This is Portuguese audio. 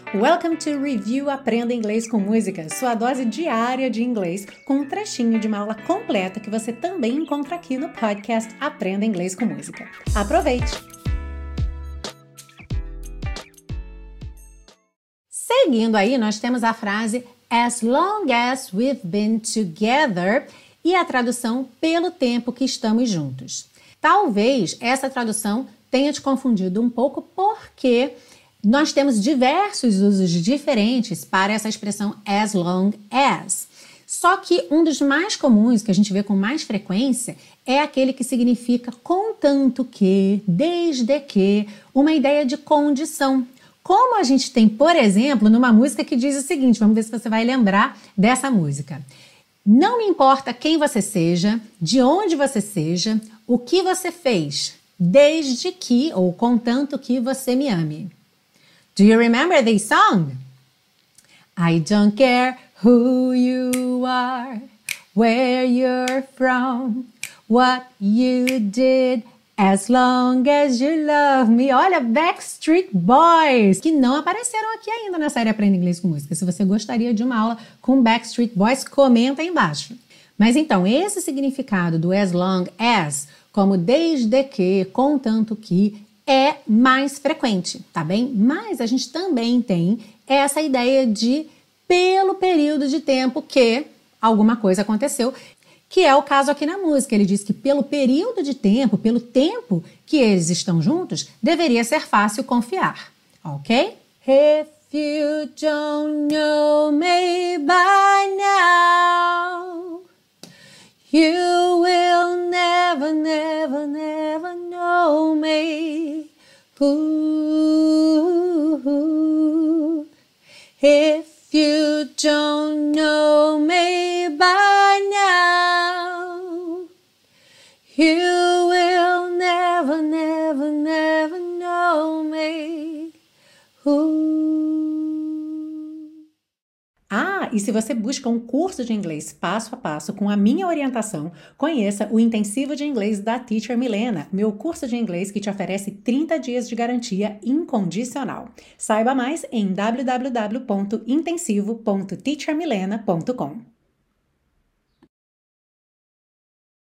Welcome to Review Aprenda Inglês com Música, sua dose diária de inglês com um trechinho de uma aula completa que você também encontra aqui no podcast Aprenda Inglês com Música. Aproveite! Seguindo aí, nós temos a frase As long as we've been together e a tradução pelo tempo que estamos juntos. Talvez essa tradução tenha te confundido um pouco porque nós temos diversos usos diferentes para essa expressão as long as. Só que um dos mais comuns, que a gente vê com mais frequência, é aquele que significa contanto que, desde que, uma ideia de condição. Como a gente tem, por exemplo, numa música que diz o seguinte, vamos ver se você vai lembrar dessa música. Não me importa quem você seja, de onde você seja, o que você fez, desde que, ou contanto que você me ame. Do you remember this song? I don't care who you are, where you're from, what you did, as long as you love me. Olha, Backstreet Boys, que não apareceram aqui ainda na série Aprenda Inglês com Música. Se você gostaria de uma aula com Backstreet Boys, comenta aí embaixo. Mas então, esse significado do as long as, como desde que, contanto que, é mais frequente, tá bem? Mas a gente também tem essa ideia de pelo período de tempo que alguma coisa aconteceu, que é o caso aqui na música. Ele diz que pelo período de tempo, pelo tempo que eles estão juntos, deveria ser fácil confiar, ok? If you don't know me by now, you will never, never, never know me. Ooh, if you don't know me by now, you will never, never, never know me. E se você busca um curso de inglês passo a passo com a minha orientação, conheça o Intensivo de Inglês da Teacher Milena, meu curso de inglês que te oferece 30 dias de garantia incondicional. Saiba mais em www.intensivo.teachermilena.com.